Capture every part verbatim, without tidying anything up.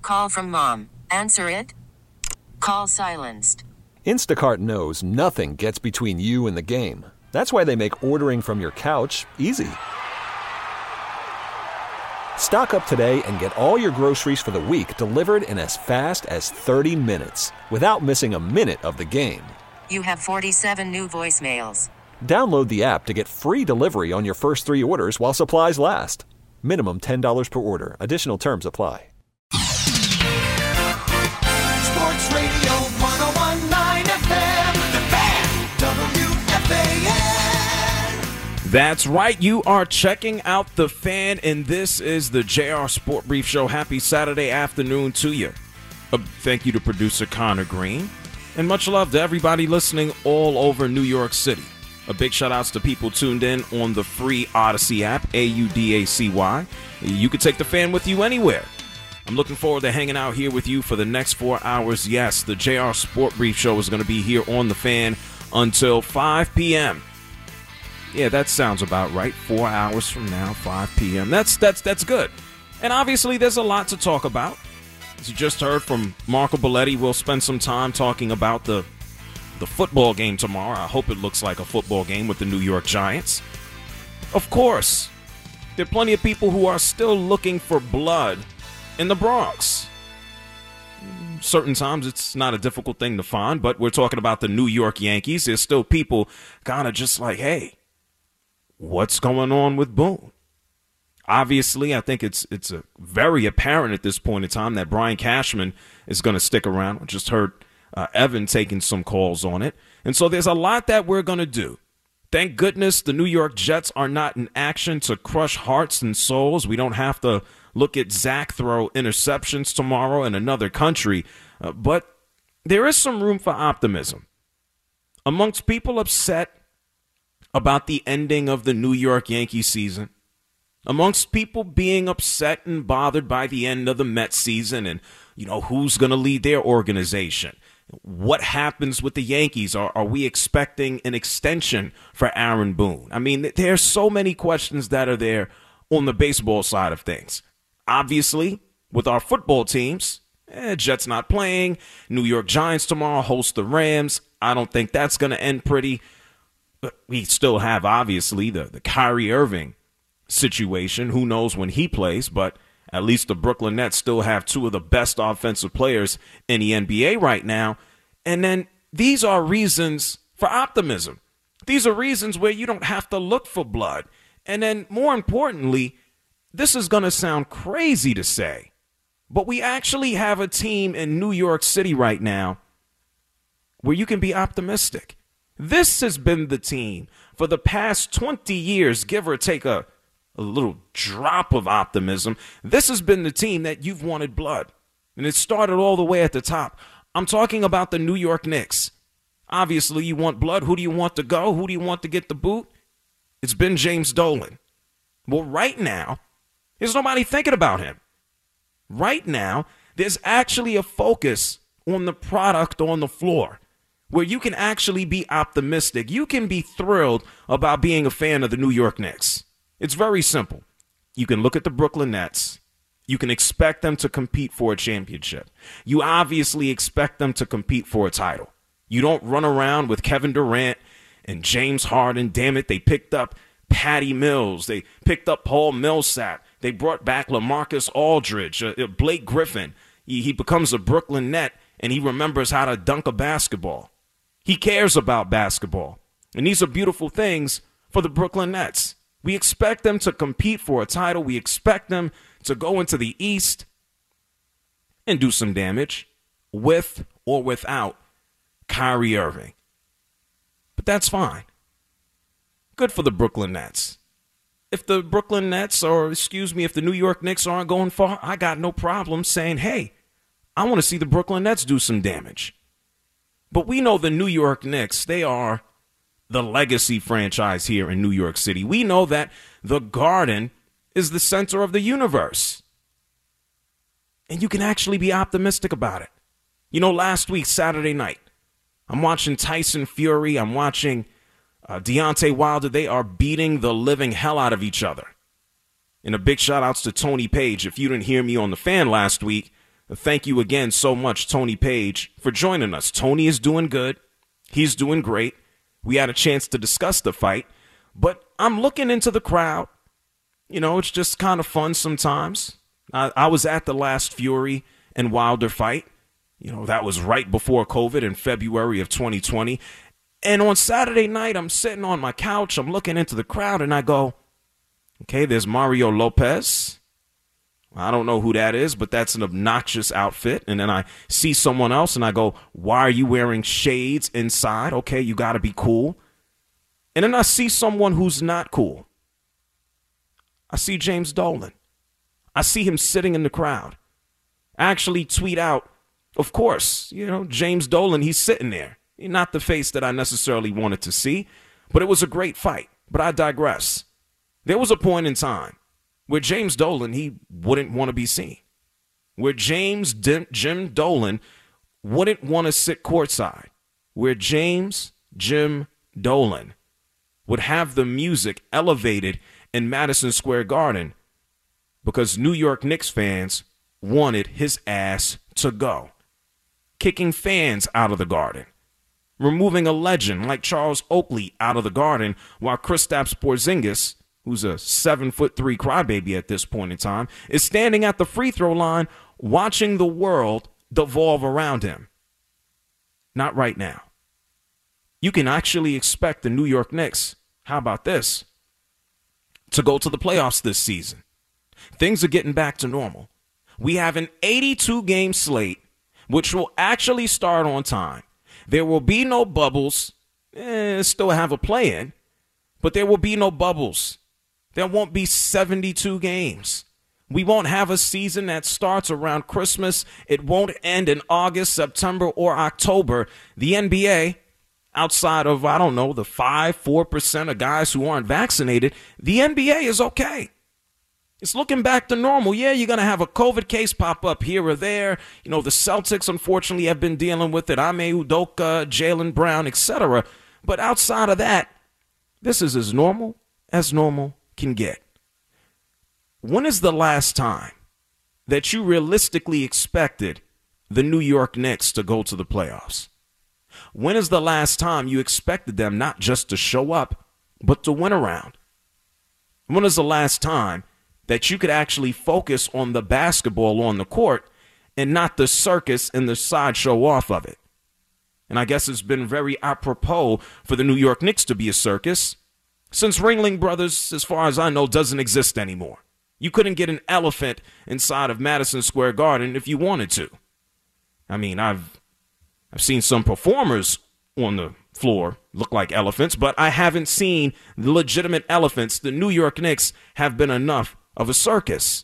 Call from mom. Answer it. Call silenced. Instacart knows nothing gets between you and the game. That's why they make ordering from your couch easy. Stock up today and get all your groceries for the week delivered in as fast as thirty minutes without missing a minute of the game. You have forty-seven new voicemails. Download the app to get free delivery on your first three orders while supplies last. Minimum ten dollars per order. Additional terms apply. Sports Radio one oh one point nine F M, The Fan, W F A N. That's right, you are checking out The Fan, and this is the J R Sport Brief Show. Happy Saturday afternoon to you. A thank you to producer Connor Green, and much love to everybody listening all over New York City. A big shout outs to people tuned in on the free Odyssey app, A U D A C Y. You can take The Fan with you anywhere. I'm looking forward to hanging out here with you for the next four hours. Yes, the J R Sport Brief Show is going to be here on The Fan until five p.m. Yeah, that sounds about right. Four hours from now, five p.m. That's that's that's good. And obviously, there's a lot to talk about. As you just heard from Marco Belletti, we'll spend some time talking about the the football game tomorrow. I hope it looks like a football game with the New York Giants. Of course, there are plenty of people who are still looking for blood in the Bronx. Certain times it's not a difficult thing to find, but we're talking about the New York Yankees. There's still people kind of just like, hey, what's going on with Boone? Obviously, I think it's it's a very apparent at this point in time that Brian Cashman is going to stick around. I just heard uh, Evan taking some calls on it. And so there's a lot that we're going to do. Thank goodness the New York Jets are not in action to crush hearts and souls. We don't have to look at Zach throw interceptions tomorrow in another country. Uh, but there is some room for optimism. Amongst people upset about the ending of the New York Yankee season, amongst people being upset and bothered by the end of the Mets season and, you know, who's going to lead their organization? What happens with the Yankees? Are, are we expecting an extension for Aaron Boone? I mean, there's so many questions that are there on the baseball side of things. Obviously, with our football teams, eh, Jets not playing. New York Giants tomorrow host the Rams. I don't think that's going to end pretty. But we still have, obviously, the, the Kyrie Irving situation. Who knows when he plays, but at least the Brooklyn Nets still have two of the best offensive players in the N B A right now. And then these are reasons for optimism. These are reasons where you don't have to look for blood. And then more importantly, this is going to sound crazy to say, but we actually have a team in New York City right now where you can be optimistic. This has been the team for the past twenty years, give or take a, a little drop of optimism. This has been the team that you've wanted blood. And it started all the way at the top. I'm talking about the New York Knicks. Obviously, you want blood. Who do you want to go? Who do you want to get the boot? It's been James Dolan. Well, right now, there's nobody thinking about him. Right now, there's actually a focus on the product on the floor where you can actually be optimistic. You can be thrilled about being a fan of the New York Knicks. It's very simple. You can look at the Brooklyn Nets. You can expect them to compete for a championship. You obviously expect them to compete for a title. You don't run around with Kevin Durant and James Harden. Damn it, they picked up Patty Mills. They picked up Paul Millsap. They brought back LaMarcus Aldridge, uh, Blake Griffin. He, he becomes a Brooklyn Net, and he remembers how to dunk a basketball. He cares about basketball. And these are beautiful things for the Brooklyn Nets. We expect them to compete for a title. We expect them to go into the East and do some damage with or without Kyrie Irving. But that's fine. Good for the Brooklyn Nets. If the Brooklyn Nets, or excuse me, if the New York Knicks aren't going far, I got no problem saying, hey, I want to see the Brooklyn Nets do some damage. But we know the New York Knicks, they are the legacy franchise here in New York City. We know that the Garden is the center of the universe. And you can actually be optimistic about it. You know, last week, Saturday night, I'm watching Tyson Fury. I'm watching uh, Deontay Wilder. They are beating the living hell out of each other. And a big shout outs to Tony Page. If you didn't hear me on The Fan last week, Thank you again so much, Tony Page, for joining us. Tony is doing good. He's doing great. We had a chance to discuss the fight, but I'm looking into the crowd. You know, it's just kind of fun sometimes. I, I was at the last Fury and Wilder fight. You know, that was right before COVID in February of twenty twenty. And on Saturday night, I'm sitting on my couch. I'm looking into the crowd, and I go, okay, there's Mario Lopez. I don't know who that is, but that's an obnoxious outfit. And then I see someone else, and I go, why are you wearing shades inside? Okay, you got to be cool. And then I see someone who's not cool. I see James Dolan. I see him sitting in the crowd. I actually tweet out, of course, you know, James Dolan, he's sitting there. Not the face that I necessarily wanted to see, but it was a great fight. But I digress. There was a point in time where James Dolan, he wouldn't want to be seen. Where James Dim- Jim Dolan wouldn't want to sit courtside. Where James Jim Dolan would have the music elevated in Madison Square Garden because New York Knicks fans wanted his ass to go. Kicking fans out of the Garden. Removing a legend like Charles Oakley out of the Garden while Kristaps Porzingis, who's a seven foot three crybaby at this point in time, is standing at the free throw line watching the world devolve around him. Not right now. You can actually expect the New York Knicks, how about this, to go to the playoffs this season. Things are getting back to normal. We have an eighty-two game slate, which will actually start on time. There will be no bubbles. Eh, still have a play-in, but there will be no bubbles. There won't be seventy-two games. We won't have a season that starts around Christmas. It won't end in August, September, or October. The N B A, outside of, I don't know, the five, four percent of guys who aren't vaccinated, the N B A is okay. It's looking back to normal. Yeah, you're going to have a COVID case pop up here or there. You know, the Celtics, unfortunately, have been dealing with it. Ime Udoka, Jaylen Brown, et cetera. But outside of that, this is as normal as normal can get. When is the last time that you realistically expected the New York Knicks to go to the playoffs? When is the last time you expected them not just to show up, but to win a round? When is the last time that you could actually focus on the basketball on the court and not the circus and the sideshow off of it? And I guess it's been very apropos for the New York Knicks to be a circus, since Ringling Brothers, as far as I know, doesn't exist anymore. You couldn't get an elephant inside of Madison Square Garden if you wanted to. I mean, I've I've seen some performers on the floor look like elephants, but I haven't seen the legitimate elephants. The New York Knicks have been enough of a circus.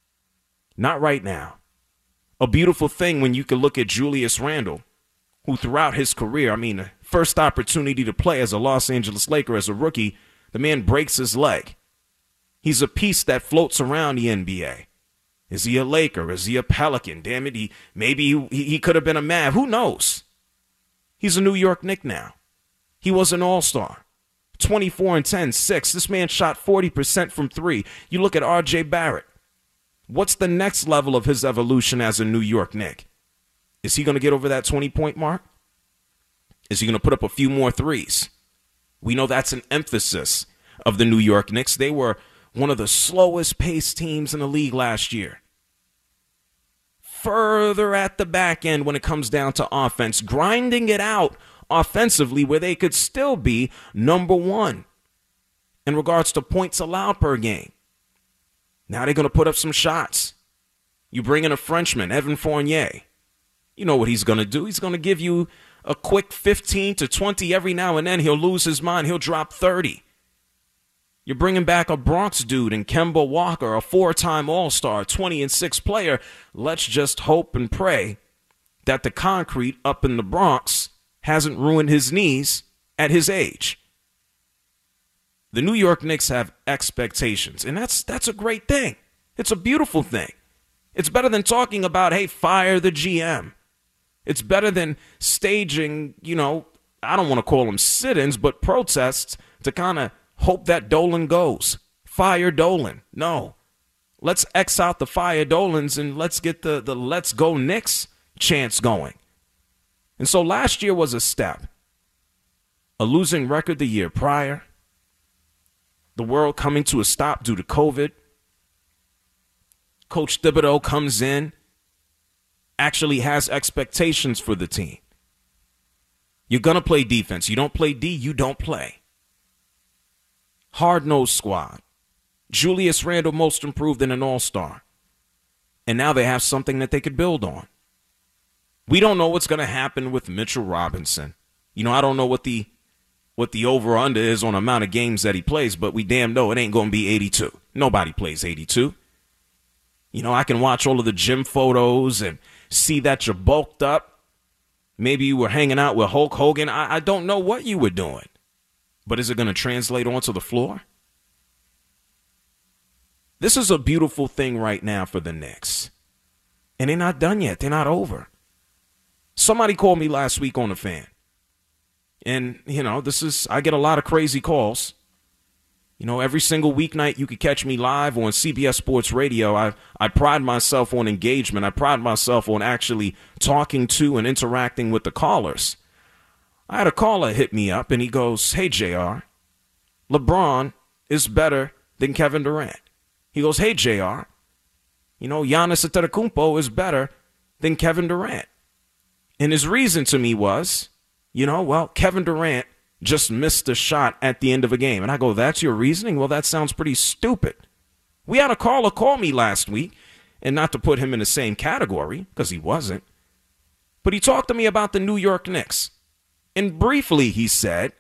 Not right now. A beautiful thing when you can look at Julius Randle, who throughout his career, I mean, the first opportunity to play as a Los Angeles Laker as a rookie, the man breaks his leg. He's a piece that floats around the N B A. Is he a Laker? Is he a Pelican? Damn it, he, maybe he, he could have been a Mav. Who knows? He's a New York Knick now. He was an all-star. twenty-four and ten, six. This man shot forty percent from three. You look at R J Barrett. What's the next level of his evolution as a New York Knick? Is he going to get over that twenty-point mark? Is he going to put up a few more threes? We know that's an emphasis of the New York Knicks. They were one of the slowest paced teams in the league last year. Further at the back end when it comes down to offense, grinding it out offensively where they could still be number one in regards to points allowed per game. Now they're going to put up some shots. You bring in a Frenchman, Evan Fournier. You know what he's going to do. He's going to give you a quick fifteen to twenty every now and then. He'll lose his mind. He'll drop thirty. You're bringing back a Bronx dude in Kemba Walker, a four-time All-Star, twenty and six player. Let's just hope and pray that the concrete up in the Bronx hasn't ruined his knees at his age. The New York Knicks have expectations, and that's that's a great thing. It's a beautiful thing. It's better than talking about, hey, fire the G M. It's better than staging, you know, I don't want to call them sit-ins, but protests to kind of hope that Dolan goes. Fire Dolan. No. Let's X out the Fire Dolans and let's get the, the Let's Go Knicks chants going. And so last year was a step. A losing record the year prior. The world coming to a stop due to COVID. Coach Thibodeau comes in, actually has expectations for the team. You're going to play defense. You don't play D, you don't play. Hard-nosed squad. Julius Randle most improved and an all-star. And now they have something that they could build on. We don't know what's going to happen with Mitchell Robinson. You know, I don't know what the what the over-under is on amount of games that he plays, but we damn know it ain't going to be eighty-two. Nobody plays eighty-two. You know, I can watch all of the gym photos and see that you're bulked up. Maybe you were hanging out with Hulk Hogan. I, I don't know what you were doing. But is it going to translate onto the floor? This is a beautiful thing right now for the Knicks. And they're not done yet. They're not over. Somebody called me last week on the Fan. And, you know, this is, I get a lot of crazy calls. You know, every single weeknight you could catch me live on C B S Sports Radio. I, I pride myself on engagement. I pride myself on actually talking to and interacting with the callers. I had a caller hit me up and he goes, hey, J R, LeBron is better than Kevin Durant. He goes, hey, J R, you know, Giannis Antetokounmpo is better than Kevin Durant. And his reason to me was, you know, well, Kevin Durant just missed a shot at the end of a game. And I go, that's your reasoning? Well, that sounds pretty stupid. We had a caller call me last week, and not to put him in the same category, because he wasn't, but he talked to me about the New York Knicks. And briefly he said,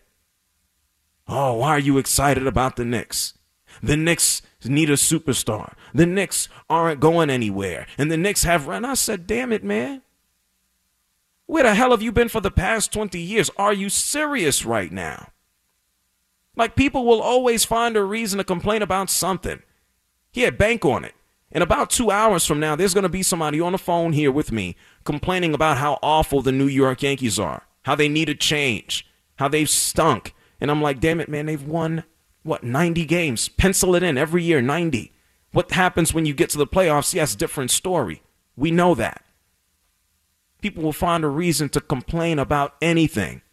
oh, why are you excited about the Knicks? The Knicks need a superstar. The Knicks aren't going anywhere. And the Knicks have run. I said, damn it, man. Where the hell have you been for the past twenty years? Are you serious right now? Like, people will always find a reason to complain about something. Here, bank on it. In about two hours from now, there's going to be somebody on the phone here with me complaining about how awful the New York Yankees are, how they need a change, how they've stunk. And I'm like, damn it, man, they've won, what, ninety games? Pencil it in every year, ninety. What happens when you get to the playoffs? Yes, different story. We know that. People will find a reason to complain about anything.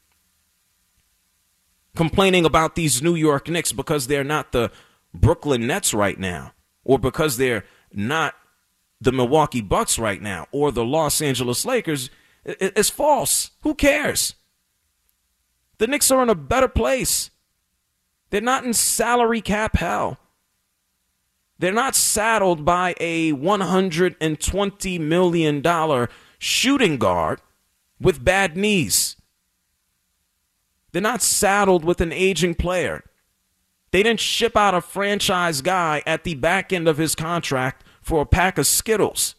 Complaining about these New York Knicks because they're not the Brooklyn Nets right now, or because they're not the Milwaukee Bucks right now, or the Los Angeles Lakers, is false. Who cares? The Knicks are in a better place. They're not in salary cap hell. They're not saddled by a one hundred twenty million dollars shooting guard with bad knees. They're not saddled with an aging player. They didn't ship out a franchise guy at the back end of his contract for a pack of Skittles.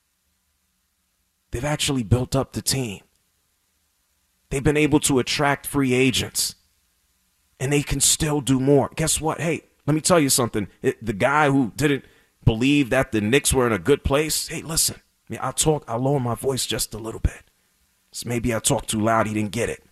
They've actually built up the team. They've been able to attract free agents. And they can still do more. Guess what? Hey, let me tell you something. It, the guy who didn't believe that the Knicks were in a good place, hey, listen. I'll talk, I'll lower my voice just a little bit. So maybe I talked too loud, he didn't get it.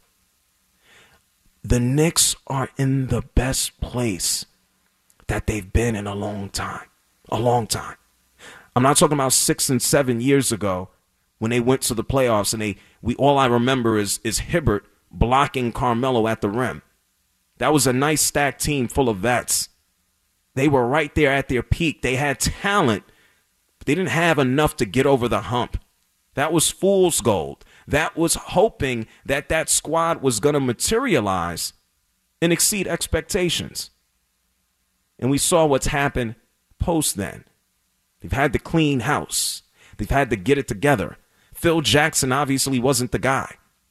The Knicks are in the best place that they've been in a long time. A long time. I'm not talking about six and seven years ago when they went to the playoffs and they we all I remember is is Hibbert blocking Carmelo at the rim. That was a nice stacked team full of vets. They were right there at their peak. They had talent. They didn't have enough to get over the hump. That was fool's gold. That was hoping that that squad was going to materialize and exceed expectations. And we saw what's happened post then. They've had to clean house. They've had to get it together. Phil Jackson obviously wasn't the guy.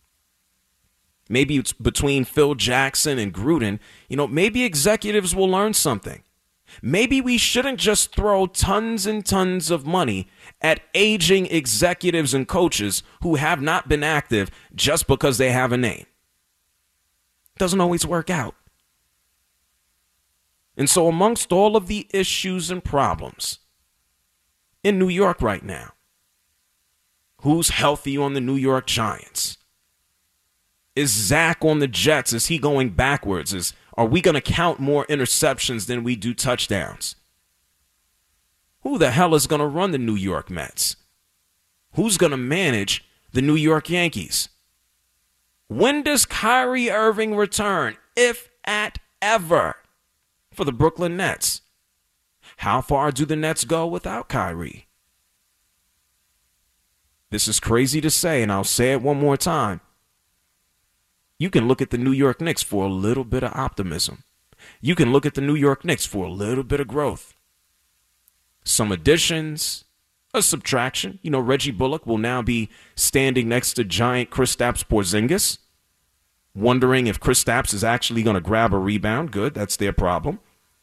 Maybe it's between Phil Jackson and Gruden. You know, maybe executives will learn something. Maybe we shouldn't just throw tons and tons of money at aging executives and coaches who have not been active just because they have a name. Doesn't always work out. And so amongst all of the issues and problems in New York right now, who's healthy on the New York Giants? Is Zach on the Jets? Is he going backwards? Is Are we going to count more interceptions than we do touchdowns? Who the hell is going to run the New York Mets? Who's going to manage the New York Yankees? When does Kyrie Irving return, if at ever, for the Brooklyn Nets? How far do the Nets go without Kyrie? This is crazy to say, and I'll say it one more time. You can look at the New York Knicks for a little bit of optimism. You can look at the New York Knicks for a little bit of growth. Some additions, a subtraction. You know, Reggie Bullock will now be standing next to giant Kristaps Porzingis, wondering if Kristaps is actually going to grab a rebound. Good, that's their problem.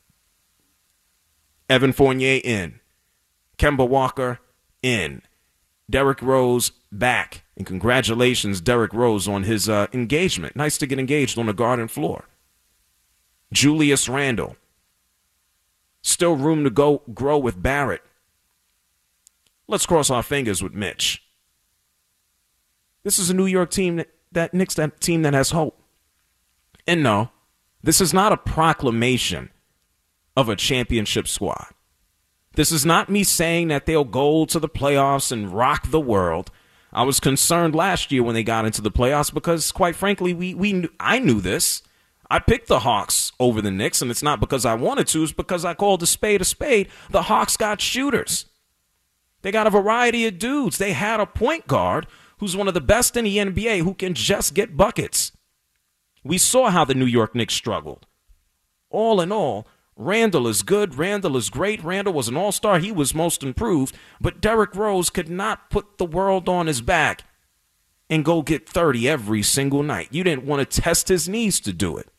Evan Fournier in. Kemba Walker in. Derrick Rose back. And congratulations, Derrick Rose, on his uh, engagement. Nice to get engaged on the garden floor. Julius Randle. Still room to go grow with Barrett. Let's cross our fingers with Mitch. This is a New York team that, that Knicks that team that has hope. And no, this is not a proclamation of a championship squad. This is not me saying that they'll go to the playoffs and rock the world. I was concerned last year when they got into the playoffs because, quite frankly, we we I knew this. I picked the Hawks over the Knicks, and it's not because I wanted to. It's because I called a spade a spade. The Hawks got shooters. They got a variety of dudes. They had a point guard who's one of the best in the N B A who can just get buckets. We saw how the New York Knicks struggled. All in all, Randall is good. Randall is great. Randall was an all-star. He was most improved. But Derrick Rose could not put the world on his back and go get thirty every single night. You didn't want to test his knees to do it.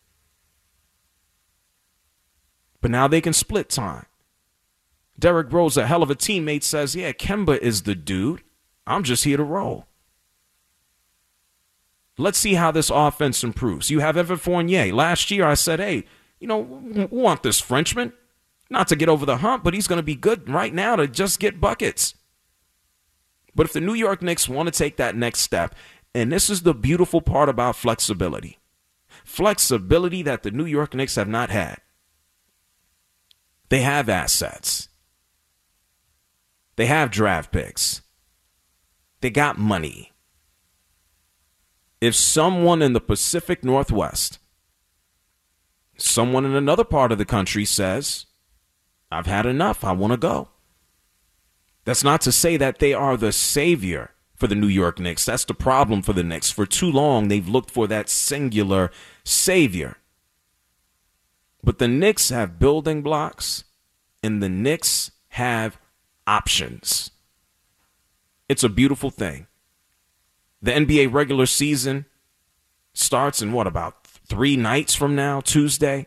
But now they can split time. Derrick Rose, a hell of a teammate, says, yeah, Kemba is the dude. I'm just here to roll. Let's see how this offense improves. You have Evan Fournier. Last year I said, hey, you know, we want this Frenchman. Not to get over the hump, but he's going to be good right now to just get buckets. But if the New York Knicks want to take that next step, and this is the beautiful part about flexibility, flexibility that the New York Knicks have not had. They have assets. They have draft picks. They got money. If someone in the Pacific Northwest, someone in another part of the country says, I've had enough, I want to go. That's not to say that they are the savior for the New York Knicks. That's the problem for the Knicks. For too long, they've looked for that singular savior. But the Knicks have building blocks, and the Knicks have options. It's a beautiful thing. The N B A regular season starts in, what, about three nights from now, Tuesday?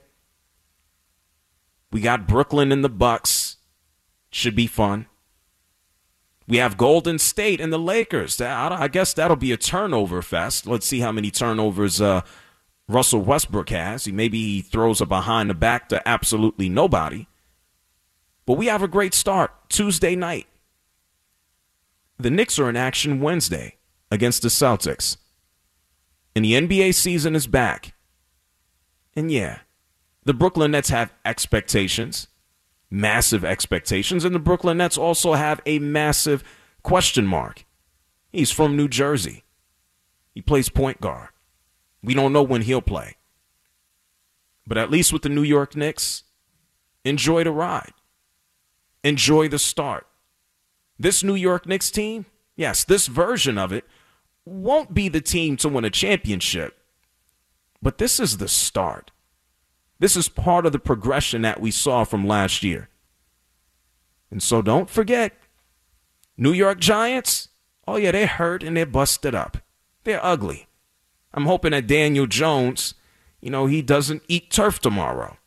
We got Brooklyn and the Bucks. Should be fun. We have Golden State and the Lakers. I guess that'll be a turnover fest. Let's see how many turnovers uh, Russell Westbrook has. He maybe he throws a behind the back to absolutely nobody. But we have a great start Tuesday night. The Knicks are in action Wednesday against the Celtics. And the N B A season is back. And yeah, the Brooklyn Nets have expectations, massive expectations, and the Brooklyn Nets also have a massive question mark. He's from New Jersey. He plays point guard. We don't know when he'll play. But at least with the New York Knicks, enjoy the ride. Enjoy the start. This New York Knicks team, yes, this version of it, won't be the team to win a championship. But this is the start. This is part of the progression that we saw from last year. And so don't forget, New York Giants, oh yeah, they're hurt and they're busted up. They're ugly. I'm hoping that Daniel Jones, you know, he doesn't eat turf tomorrow.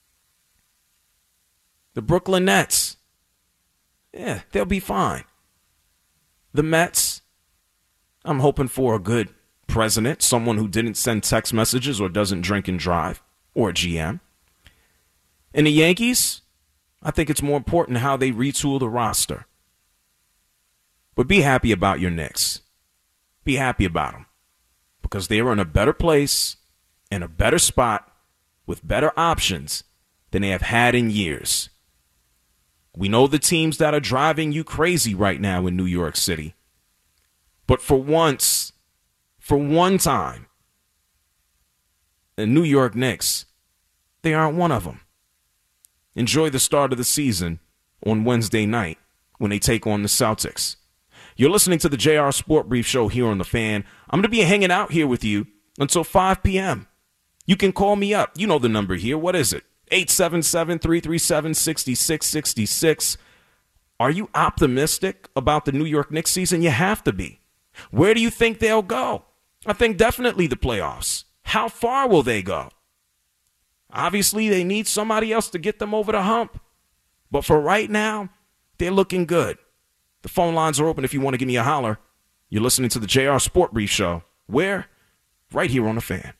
The Brooklyn Nets, yeah, they'll be fine. The Mets, I'm hoping for a good president, someone who didn't send text messages or doesn't drink and drive, or a G M. And the Yankees, I think it's more important how they retool the roster. But be happy about your Knicks. Be happy about them. Because they are in a better place, in a better spot, with better options than they have had in years. We know the teams that are driving you crazy right now in New York City. But for once, for one time, the New York Knicks, they aren't one of them. Enjoy the start of the season on Wednesday night when they take on the Celtics. You're listening to the J R Sport Brief Show here on The Fan. I'm going to be hanging out here with you until five p.m. You can call me up. You know the number here. What is it? eight seven seven, three three seven, six six six six. Are you optimistic about the New York Knicks season? You have to be. Where do you think they'll go? I think definitely the playoffs. How far will they go? Obviously, they need somebody else to get them over the hump. But for right now, they're looking good. The phone lines are open if you want to give me a holler. You're listening to the J R Sport Brief Show. Where? Right here on The Fan.